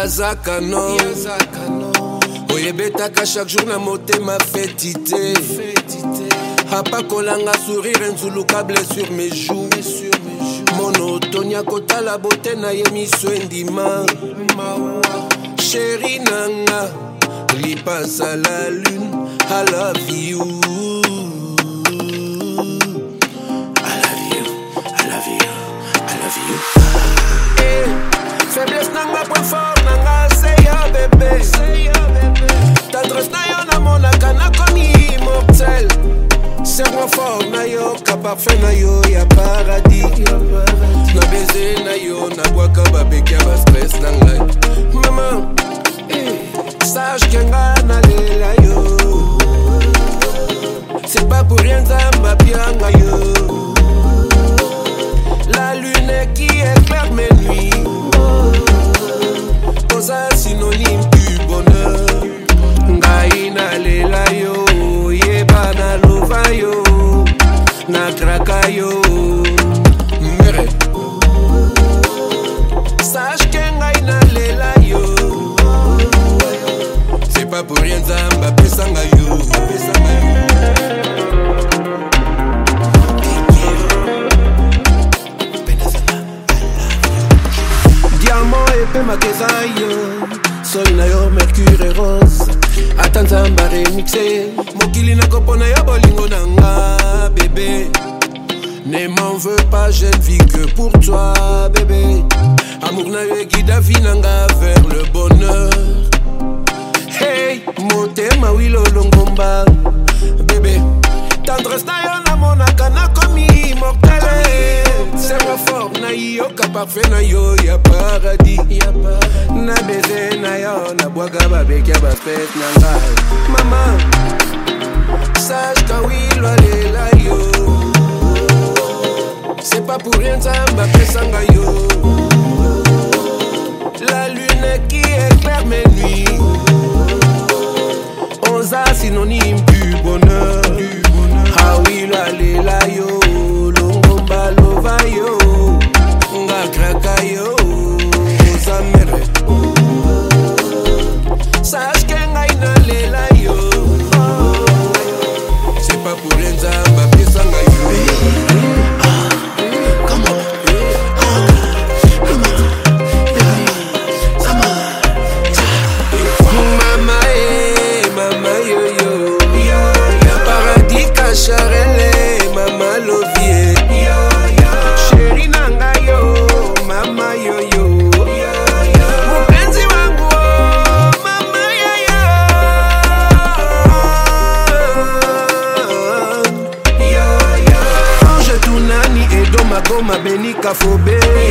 Yazakano Oyebetaka chaque jour na motema fetité Apakolanga sourire nzuluka blessure mes joues Monotonia kota la beauté na yemiso endima Chérie nanga Lipasse à la lune I love you Faiblesse nanga point fort nanga say ya bébé Tendresse na yo na monaka na komi immortel Serre-moi fort na yo ka parfait na yo ya paradis Na baiser na yo na boaka babeka ba stress na ngai Maman Sage kenga na lela yo C'est pas pour rien zamba pianga yo La lune qui éclaire mes nuits Oza synonyme du bonheur Ngai na lela yo Yeba na lova yo Na kraka yo Mere Sache que ngai na lela yo C'est pas pour rien zamba pesanga yo Diamant épais ma kezayo Soy na yo mercure et rose Atanzamba remixé Mokili na kopona ya bolingo nanga bébé Ne m'en veux pas, je ne vis que pour toi bébé Amour na yo guide la vie nanga vers le bonheur Hey, motema wilo longomba bébé Tendresse na yo na monaka na komi immortele Serre-moi fort na yo ka parfait na yo ya paradis Na baiser na yo na boaka babeka ba spes na ngai Maman Sage ka wilo alela yo C'est pas pour rien zamba pesanga yo La lune qui éclaire mes nuits Oza synonyme du bonheur Ah oui la lela yo Longomba lova yo Nga kraka yo Oza mere Sache que ngai na lela yo C'est pas pour rien zamba pesanga yo Charele, mama lovie Chéri nanga yo, mama yo yo Mpenzi wangu, mama yo yo Ange tunani edo magoma benika fobe